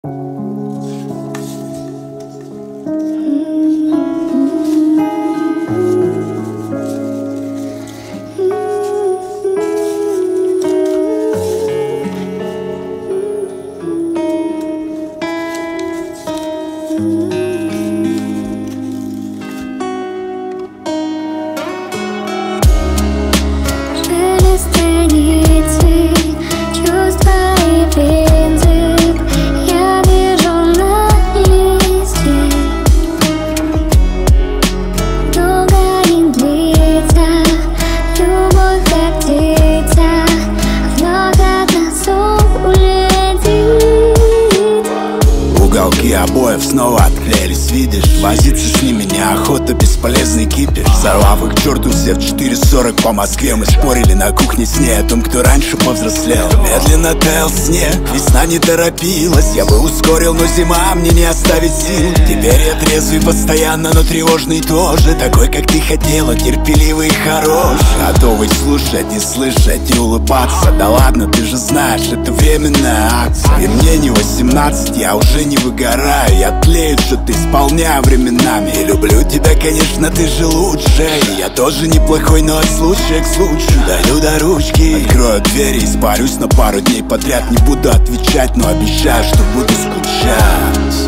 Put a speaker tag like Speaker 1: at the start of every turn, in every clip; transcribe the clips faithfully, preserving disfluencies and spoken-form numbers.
Speaker 1: Уголки обоев снова отклеились, видишь? Возиться с ними неохота, бесполезный кипиш. Взорвав их к черту все в четыре сорок по Москве. Мы спорили на кухне с ней о том, кто раньше повзрослел. Медленно таял снег, весна не торопилась. Я бы ускорил, но зима мне не оставит сил. Теперь я трезвый постоянно, но тревожный тоже. Такой, как ты хотела, терпеливый и хорош. Готовый слушать и слышать и улыбаться. Да ладно, ты же знаешь, это временная акция. И мне не восемнадцать, я уже не выгораю. Я тлею, что-то исполняю временами. И люблю тебя, конечно, ты же лучше. И я тоже неплохой, но от случая к случаю даю до ручки. Открою двери, испарюсь на пару дней подряд. Не буду отвечать, но обещаю, что буду скучать.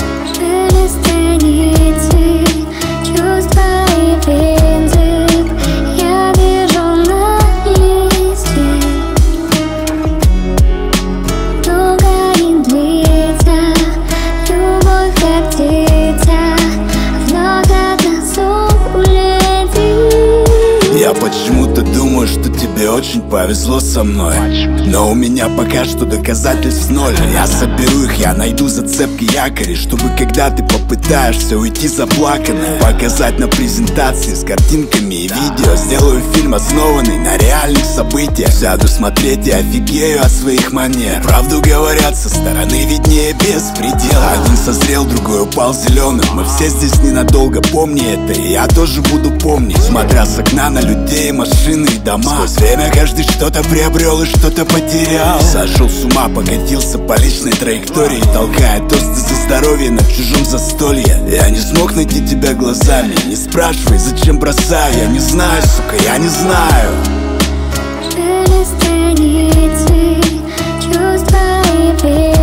Speaker 1: Я почему-то думаю, что тебе очень повезло со мной. Но у меня пока что доказательств ноль. Я соберу их, я найду зацепки, якори, чтобы когда ты попытаешься уйти заплаканной, показать на презентации с картинками и видео. Сделаю фильм, основанный на реальных событиях. Сяду смотреть и офигею от своих манер. Правду говорят, со стороны виднее без предела. Один созрел, другой упал зеленым. Мы все здесь ненадолго, помни это. И я тоже буду помнить, смотря с окна на людей, машины и дома. Сквозь время каждый что-то приобрел и что-то потерял. Сошел с ума, покатился по личной траектории, толкая тосты за здоровье на чужом застолье. Я не смог найти тебя глазами. Не спрашивай, зачем бросаю. Я не знаю, сука, я не знаю.
Speaker 2: Перестань идти, чувства и